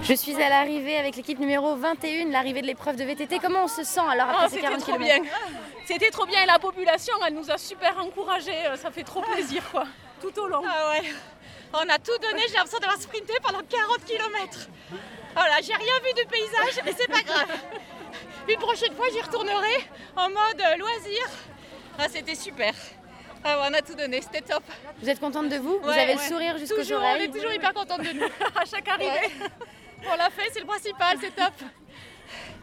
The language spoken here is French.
Je suis à l'arrivée avec l'équipe numéro 21, l'arrivée de l'épreuve de VTT. Comment on se sent alors après ces 40 trop km? bien. C'était trop bien et la population, elle nous a super encouragés. Ça fait trop plaisir, quoi, tout au long. Ah ouais, on a tout donné, j'ai l'impression d'avoir sprinté pendant 40 km. Voilà, j'ai rien vu du paysage, mais c'est pas grave. Une prochaine fois, j'y retournerai en mode loisir. Ah, c'était super. Ah ouais, on a tout donné, c'était top. Vous êtes contente de vous? Vous avez le sourire jusqu'aux Toujours, oreilles? on est toujours hyper contente de nous. À chaque arrivée. On l'a fait, c'est le principal, c'est top.